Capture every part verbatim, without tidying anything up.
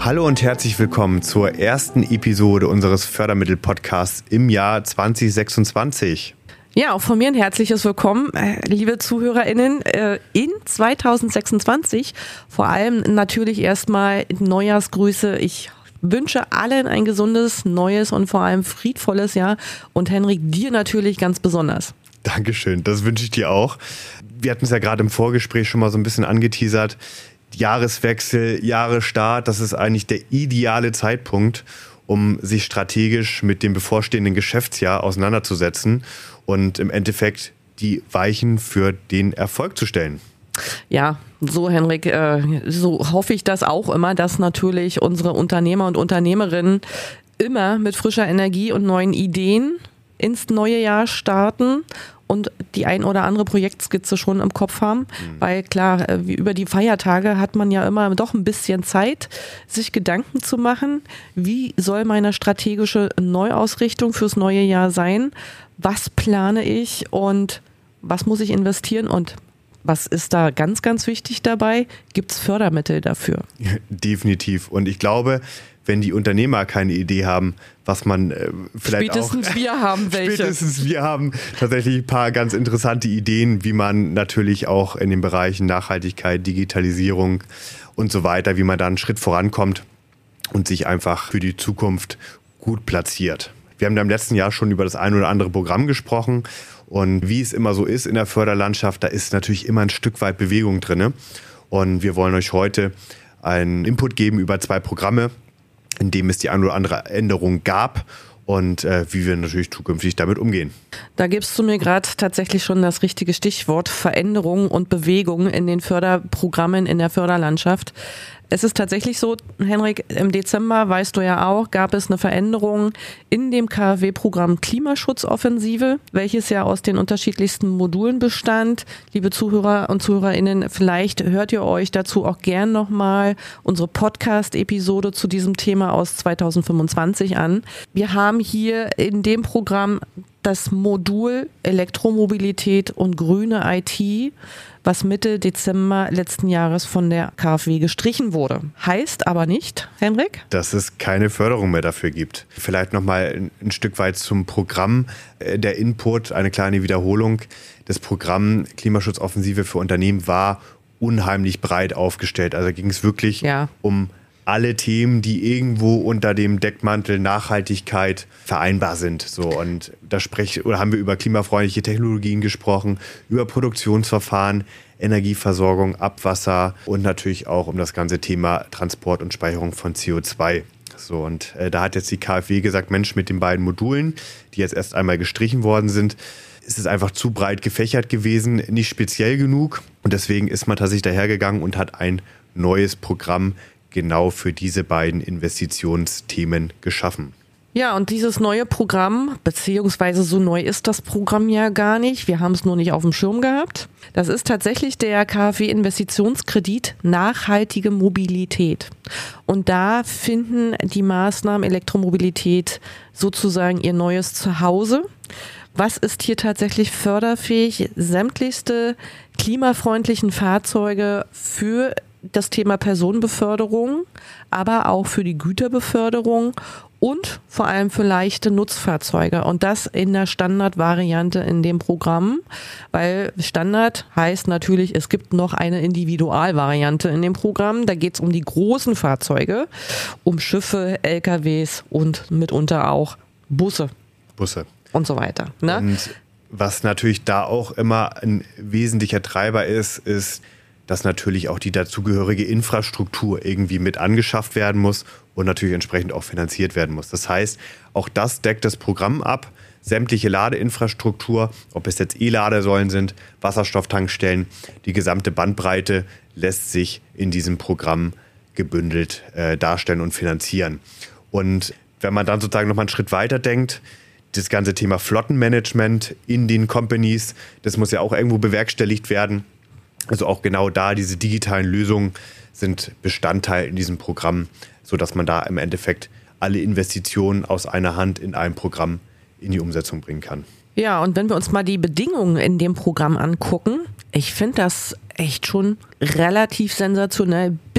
Hallo und herzlich willkommen zur ersten Episode unseres Fördermittel-Podcasts im Jahr zwanzig sechsundzwanzig. Ja, auch von mir ein herzliches Willkommen, liebe ZuhörerInnen, in zwanzig sechsundzwanzig. Vor allem natürlich erstmal Neujahrsgrüße. Ich wünsche allen ein gesundes, neues und vor allem friedvolles Jahr. Und Henrik, dir natürlich ganz besonders. Dankeschön, das wünsche ich dir auch. Wir hatten es ja gerade im Vorgespräch schon mal so ein bisschen angeteasert. Jahreswechsel, Jahresstart, das ist eigentlich der ideale Zeitpunkt, um sich strategisch mit dem bevorstehenden Geschäftsjahr auseinanderzusetzen und im Endeffekt die Weichen für den Erfolg zu stellen. Ja, so Henrik, äh, so hoffe ich das auch immer, dass natürlich unsere Unternehmer und Unternehmerinnen immer mit frischer Energie und neuen Ideen ins neue Jahr starten und die ein oder andere Projektskizze schon im Kopf haben, mhm. weil klar, über die Feiertage hat man ja immer doch ein bisschen Zeit, sich Gedanken zu machen, wie soll meine strategische Neuausrichtung fürs neue Jahr sein, was plane ich und was muss ich investieren und was ist da ganz, ganz wichtig dabei? Gibt es Fördermittel dafür? Definitiv. Und ich glaube, wenn die Unternehmer keine Idee haben, was man äh, vielleicht spätestens auch... wir haben welche. Spätestens wir haben tatsächlich ein paar ganz interessante Ideen, wie man natürlich auch in den Bereichen Nachhaltigkeit, Digitalisierung und so weiter, wie man da einen Schritt vorankommt und sich einfach für die Zukunft gut platziert. Wir haben da im letzten Jahr schon über das ein oder andere Programm gesprochen und wie es immer so ist in der Förderlandschaft, da ist natürlich immer ein Stück weit Bewegung drin. Und wir wollen euch heute einen Input geben über zwei Programme, in dem es die eine oder andere Änderung gab und äh, wie wir natürlich zukünftig damit umgehen. Da gibst du mir gerade tatsächlich schon das richtige Stichwort: Veränderung und Bewegung in den Förderprogrammen in der Förderlandschaft. Es ist tatsächlich so, Henrik, im Dezember, weißt du ja auch, gab es eine Veränderung in dem K f W-Programm Klimaschutzoffensive, welches ja aus den unterschiedlichsten Modulen bestand. Liebe Zuhörer und ZuhörerInnen, vielleicht hört ihr euch dazu auch gern nochmal unsere Podcast-Episode zu diesem Thema aus zwanzig fünfundzwanzig an. Wir haben hier in dem Programm das Modul Elektromobilität und grüne I T, was Mitte Dezember letzten Jahres von der K f W gestrichen wurde. Heißt aber nicht, Henrik, dass es keine Förderung mehr dafür gibt. Vielleicht nochmal ein Stück weit zum Programm. Der Input, eine kleine Wiederholung. Das Programm Klimaschutzoffensive für Unternehmen war unheimlich breit aufgestellt. Also ging es wirklich ja. um alle Themen, die irgendwo unter dem Deckmantel Nachhaltigkeit vereinbar sind. So, und da sprech, oder haben wir über klimafreundliche Technologien gesprochen, über Produktionsverfahren, Energieversorgung, Abwasser und natürlich auch um das ganze Thema Transport und Speicherung von C O zwei. So, und äh, da hat jetzt die K f W gesagt, Mensch, mit den beiden Modulen, die jetzt erst einmal gestrichen worden sind, ist es einfach zu breit gefächert gewesen, nicht speziell genug. Und deswegen ist man tatsächlich dahergegangen und hat ein neues Programm genau für diese beiden Investitionsthemen geschaffen. Ja, und dieses neue Programm, beziehungsweise so neu ist das Programm ja gar nicht, wir haben es nur nicht auf dem Schirm gehabt. Das ist tatsächlich der K f W-Investitionskredit Nachhaltige Mobilität. Und da finden die Maßnahmen Elektromobilität sozusagen ihr neues Zuhause. Was ist hier tatsächlich förderfähig? Sämtlichste klimafreundlichen Fahrzeuge für das Thema Personenbeförderung, aber auch für die Güterbeförderung und vor allem für leichte Nutzfahrzeuge. Und das in der Standardvariante in dem Programm, weil Standard heißt natürlich, es gibt noch eine Individualvariante in dem Programm. Da geht es um die großen Fahrzeuge, um Schiffe, L K Ws und mitunter auch Busse. Busse. Und so weiter. Ne? Und was natürlich da auch immer ein wesentlicher Treiber ist, ist, dass natürlich auch die dazugehörige Infrastruktur irgendwie mit angeschafft werden muss und natürlich entsprechend auch finanziert werden muss. Das heißt, auch das deckt das Programm ab. Sämtliche Ladeinfrastruktur, ob es jetzt E-Ladesäulen sind, Wasserstofftankstellen, die gesamte Bandbreite lässt sich in diesem Programm gebündelt äh, darstellen und finanzieren. Und wenn man dann sozusagen nochmal einen Schritt weiter denkt, das ganze Thema Flottenmanagement in den Companies, das muss ja auch irgendwo bewerkstelligt werden. Also auch genau da, diese digitalen Lösungen sind Bestandteil in diesem Programm, sodass man da im Endeffekt alle Investitionen aus einer Hand in einem Programm in die Umsetzung bringen kann. Ja, und wenn wir uns mal die Bedingungen in dem Programm angucken, ich finde das echt schon relativ sensationell. Bis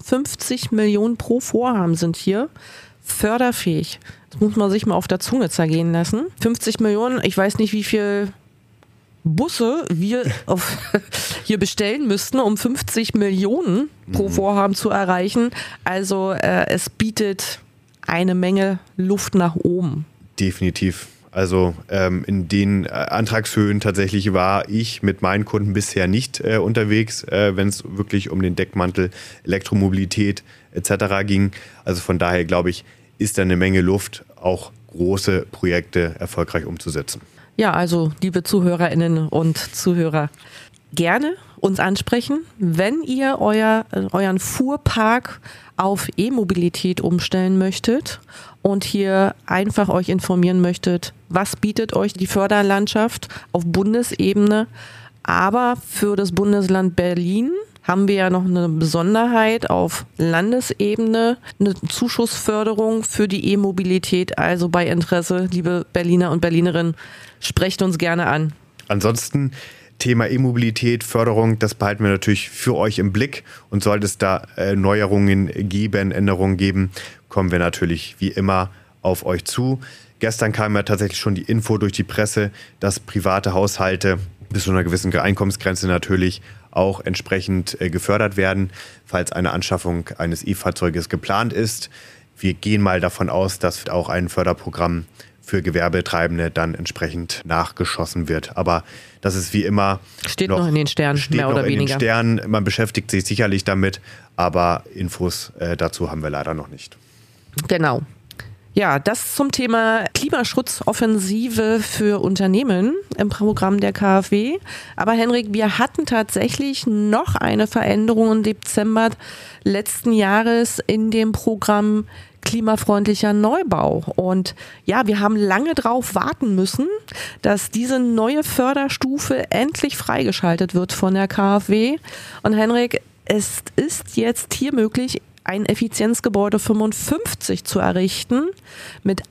fünfzig Millionen pro Vorhaben sind hier förderfähig. Das muss man sich mal auf der Zunge zergehen lassen. fünfzig Millionen, ich weiß nicht, wie viel Busse wir auf, hier bestellen müssten, um fünfzig Millionen pro Vorhaben zu erreichen. Also äh, es bietet eine Menge Luft nach oben. Definitiv. Also ähm, in den äh, Antragshöhen tatsächlich war ich mit meinen Kunden bisher nicht äh, unterwegs, äh, wenn es wirklich um den Deckmantel Elektromobilität et cetera ging. Also von daher glaube ich, ist da eine Menge Luft, auch große Projekte erfolgreich umzusetzen. Ja, also liebe ZuhörerInnen und Zuhörer, gerne uns ansprechen, wenn ihr euer, euren Fuhrpark auf E-Mobilität umstellen möchtet und hier einfach euch informieren möchtet, was bietet euch die Förderlandschaft auf Bundesebene. Aber für das Bundesland Berlin haben wir ja noch eine Besonderheit auf Landesebene, eine Zuschussförderung für die E-Mobilität. Also bei Interesse, liebe Berliner und Berlinerinnen, sprecht uns gerne an. Ansonsten Thema E-Mobilität, Förderung, das behalten wir natürlich für euch im Blick. Und sollte es da äh, Neuerungen geben, Änderungen geben, kommen wir natürlich wie immer auf euch zu. Gestern kam ja tatsächlich schon die Info durch die Presse, dass private Haushalte bis zu einer gewissen Einkommensgrenze natürlich auch entsprechend äh, gefördert werden, falls eine Anschaffung eines E-Fahrzeuges geplant ist. Wir gehen mal davon aus, dass auch ein Förderprogramm für Gewerbetreibende dann entsprechend nachgeschossen wird. Aber das ist wie immer steht noch, noch in den Sternen, steht mehr noch oder in weniger. Den Sternen. Man beschäftigt sich sicherlich damit, aber Infos äh, dazu haben wir leider noch nicht. Genau. Ja, das zum Thema Klimaschutzoffensive für Unternehmen im Programm der K f W. Aber Henrik, wir hatten tatsächlich noch eine Veränderung im Dezember letzten Jahres in dem Programm klimafreundlicher Neubau. Und ja, wir haben lange drauf warten müssen, dass diese neue Förderstufe endlich freigeschaltet wird von der K f W. Und Henrik, es ist jetzt hier möglich, ein Effizienzgebäude fünfundfünfzig zu errichten mit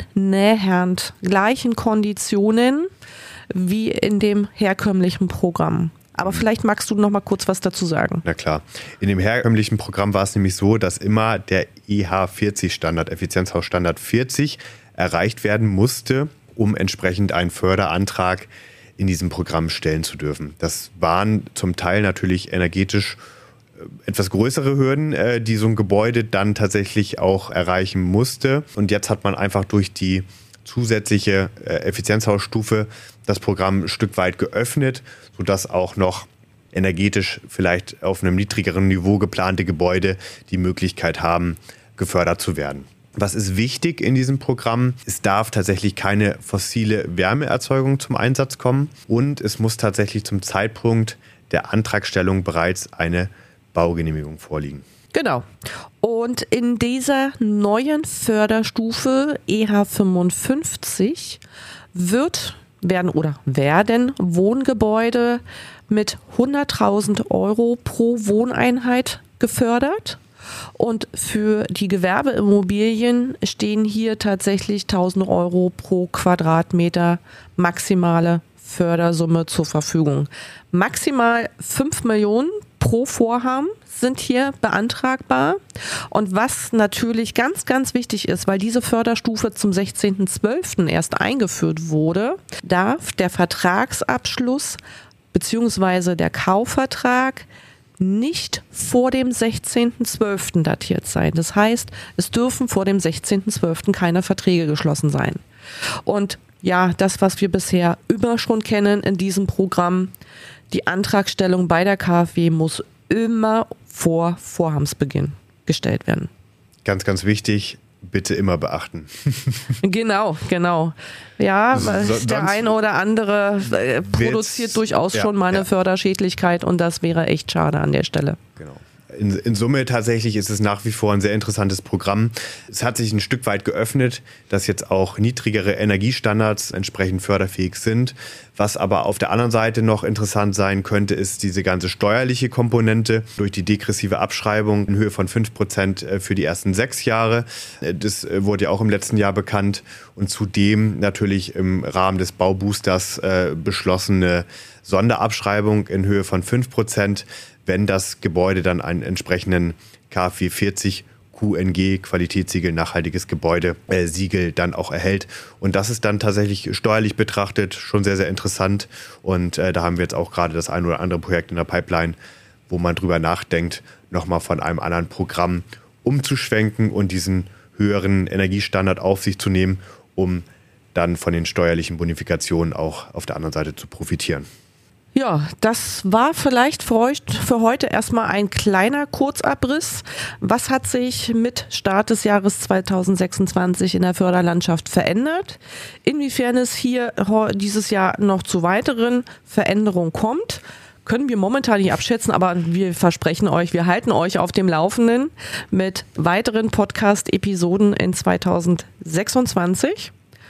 annähernd gleichen Konditionen wie in dem herkömmlichen Programm. Aber vielleicht magst du noch mal kurz was dazu sagen. Na klar. In dem herkömmlichen Programm war es nämlich so, dass immer der E H vierzig Standard, Effizienzhausstandard vierzig, erreicht werden musste, um entsprechend einen Förderantrag in diesem Programm stellen zu dürfen. Das waren zum Teil natürlich energetisch etwas größere Hürden, die so ein Gebäude dann tatsächlich auch erreichen musste. Und jetzt hat man einfach durch die zusätzliche Effizienzhausstufe das Programm ein Stück weit geöffnet, sodass auch noch energetisch vielleicht auf einem niedrigeren Niveau geplante Gebäude die Möglichkeit haben, gefördert zu werden. Was ist wichtig in diesem Programm? Es darf tatsächlich keine fossile Wärmeerzeugung zum Einsatz kommen und es muss tatsächlich zum Zeitpunkt der Antragstellung bereits eine Baugenehmigung vorliegen. Genau. Und in dieser neuen Förderstufe E H fünfundfünfzig wird, werden oder werden Wohngebäude mit hunderttausend Euro pro Wohneinheit gefördert. Und für die Gewerbeimmobilien stehen hier tatsächlich tausend Euro pro Quadratmeter maximale Fördersumme zur Verfügung. Maximal fünf Millionen pro Vorhaben sind hier beantragbar. Und was natürlich ganz, ganz wichtig ist, weil diese Förderstufe zum sechzehnten zwölften erst eingeführt wurde, darf der Vertragsabschluss bzw. der Kaufvertrag nicht vor dem sechzehnten zwölften datiert sein. Das heißt, es dürfen vor dem sechzehnten zwölften keine Verträge geschlossen sein. Und ja, das, was wir bisher immer schon kennen in diesem Programm, die Antragstellung bei der K f W muss immer vor Vorhabensbeginn gestellt werden. Ganz, ganz wichtig, bitte immer beachten. Genau, genau. Ja, weil So, der eine oder andere äh, produziert durchaus ja, schon mal eine ja. Förderschädlichkeit und das wäre echt schade an der Stelle. Genau. In, in Summe tatsächlich ist es nach wie vor ein sehr interessantes Programm. Es hat sich ein Stück weit geöffnet, dass jetzt auch niedrigere Energiestandards entsprechend förderfähig sind. Was aber auf der anderen Seite noch interessant sein könnte, ist diese ganze steuerliche Komponente durch die degressive Abschreibung in Höhe von fünf Prozent für die ersten sechs Jahre. Das wurde ja auch im letzten Jahr bekannt. Und zudem natürlich im Rahmen des Bauboosters äh, beschlossene Sonderabschreibung in Höhe von fünf Prozent, wenn das Gebäude dann einen entsprechenden K f W vierzig Q N G, Qualitätssiegel, nachhaltiges Gebäude, äh, Siegel dann auch erhält. Und das ist dann tatsächlich steuerlich betrachtet schon sehr, sehr interessant. Und äh, da haben wir jetzt auch gerade das ein oder andere Projekt in der Pipeline, wo man drüber nachdenkt, nochmal von einem anderen Programm umzuschwenken und diesen höheren Energiestandard auf sich zu nehmen, um dann von den steuerlichen Bonifikationen auch auf der anderen Seite zu profitieren. Ja, das war vielleicht für euch für heute erstmal ein kleiner Kurzabriss. Was hat sich mit Start des Jahres zweitausendsechsundzwanzig in der Förderlandschaft verändert? Inwiefern es hier dieses Jahr noch zu weiteren Veränderungen kommt, können wir momentan nicht abschätzen, aber wir versprechen euch, wir halten euch auf dem Laufenden mit weiteren Podcast-Episoden in zweitausendsechsundzwanzig.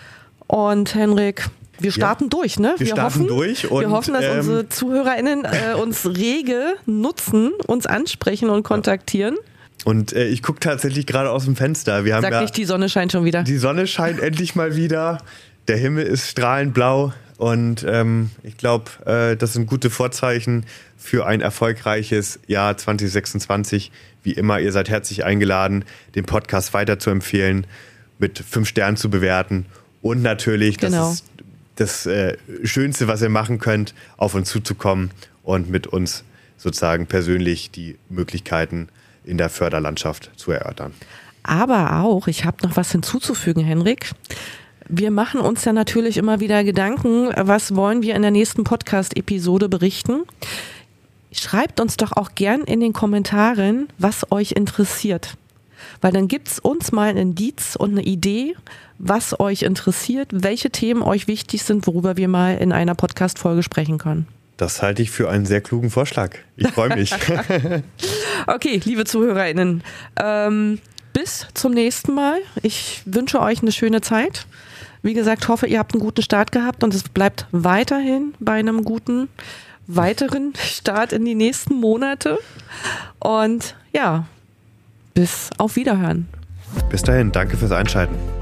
Und Henrik, wir starten ja, durch, ne? Wir, wir starten hoffen, durch. Und, wir hoffen, dass ähm, unsere ZuhörerInnen äh, uns rege nutzen, uns ansprechen und kontaktieren. Und äh, ich gucke tatsächlich gerade aus dem Fenster. Wir haben Sag ja, nicht, die Sonne scheint schon wieder. Die Sonne scheint endlich mal wieder. Der Himmel ist strahlend blau. Und ähm, ich glaube, äh, das sind gute Vorzeichen für ein erfolgreiches Jahr zwanzig sechsundzwanzig. Wie immer, ihr seid herzlich eingeladen, den Podcast weiter zu empfehlen, mit fünf Sternen zu bewerten. Und natürlich, genau. das ist das äh, Schönste, was ihr machen könnt, auf uns zuzukommen und mit uns sozusagen persönlich die Möglichkeiten in der Förderlandschaft zu erörtern. Aber auch, ich habe noch was hinzuzufügen, Henrik. Wir machen uns ja natürlich immer wieder Gedanken, was wollen wir in der nächsten Podcast-Episode berichten. Schreibt uns doch auch gern in den Kommentaren, was euch interessiert. Weil dann gibt's uns mal ein Indiz und eine Idee, was euch interessiert, welche Themen euch wichtig sind, worüber wir mal in einer Podcast-Folge sprechen können. Das halte ich für einen sehr klugen Vorschlag. Ich freue mich. Okay, liebe ZuhörerInnen, ähm, bis zum nächsten Mal. Ich wünsche euch eine schöne Zeit. Wie gesagt, hoffe, ihr habt einen guten Start gehabt und es bleibt weiterhin bei einem guten, weiteren Start in die nächsten Monate. Und ja, bis auf Wiederhören. Bis dahin, danke fürs Einschalten.